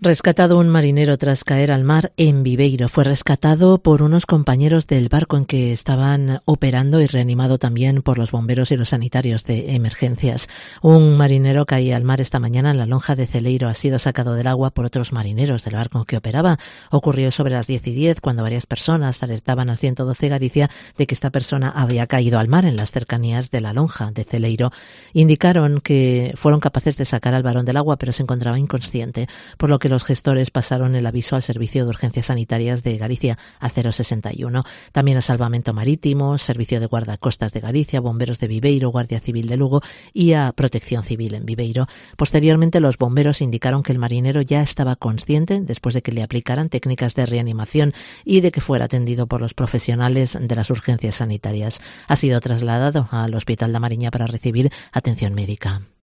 Rescatado un marinero tras caer al mar en Viveiro. Fue rescatado por unos compañeros del barco en que estaban operando y reanimado también por los bomberos y los sanitarios de emergencias. Un marinero caía al mar esta mañana en la lonja de Celeiro. Ha sido sacado del agua por otros marineros del barco en que operaba. Ocurrió sobre las 10:10 cuando varias personas alertaban al 112 Galicia de que esta persona había caído al mar en las cercanías de la lonja de Celeiro. Indicaron que fueron capaces de sacar al varón del agua, pero se encontraba inconsciente, por lo que los gestores pasaron el aviso al Servicio de Urgencias Sanitarias de Galicia, al 061. También a Salvamento Marítimo, Servicio de Guardacostas de Galicia, Bomberos de Viveiro, Guardia Civil de Lugo y a Protección Civil en Viveiro. Posteriormente, los bomberos indicaron que el marinero ya estaba consciente después de que le aplicaran técnicas de reanimación y de que fuera atendido por los profesionales de las urgencias sanitarias. Ha sido trasladado al Hospital da Mariña para recibir atención médica.